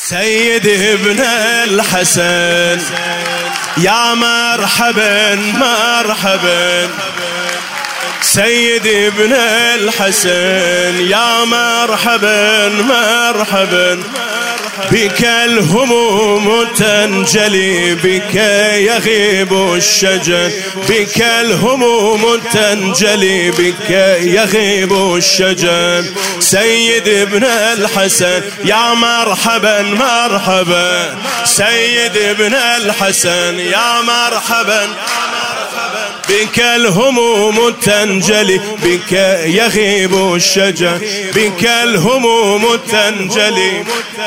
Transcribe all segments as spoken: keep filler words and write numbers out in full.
سيد ابن الحسن يا مرحبا مرحبا، سيد ابن الحسن يا مرحبا مرحبا، بك الهموم تنجلي بك يغيب الشجن، بك الهموم تنجلي بك يغيب الشجن. سيد ابن الحسن يا مرحبا مرحبا، سيد ابن الحسن يا مرحبا، بك الهموم تنجلي بك يغيب الشجن، بك الهموم تنجلي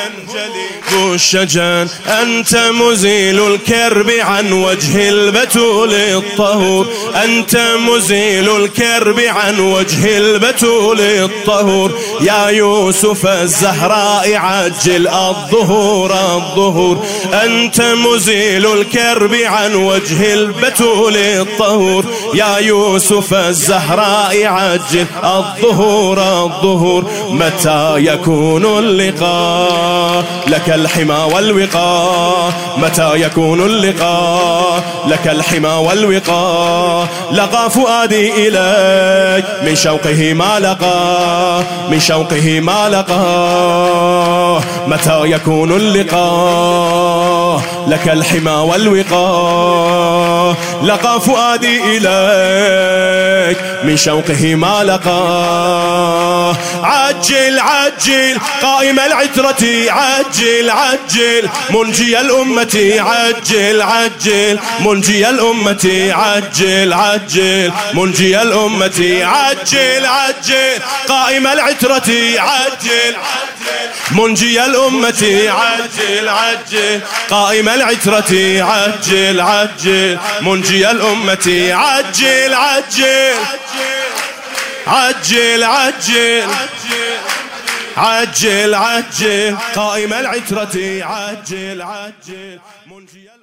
الشجن. أنت مزيل الكرب عن وجه البتول الطهور، أنت مزيل الكرب عن وجه البتول الطهور، يا يوسف الزهراء عجل الظهور الظهور. أنت مزيل الكرب عن وجه البتول الطهور، يا يوسف الزهراء عجل الظهور الظهور. متى يكون اللقاء لك الحمى والوقاء، متى يكون اللقاء لك الحمى والوقاء. لقى فؤادي إليك من شوقه ما لقى، من شوقه ما لقى. متى يكون اللقاء لك الحمى والوقاء. لقى فؤادي إليك من شوقه ما لقى. عجل عجل قائم العترة، عجل عجل منجي الأمة، عجل عجل منجي الأمة، عجل عجل منجي الأمة. عجل عجل قائم العترة، عجل منجي الأمة، عجل عجل قائم العترة، عجل عجل منجي الأمة. عجل عجل عجل عجل عجل عجل قائم العترة، عجل عجل منجي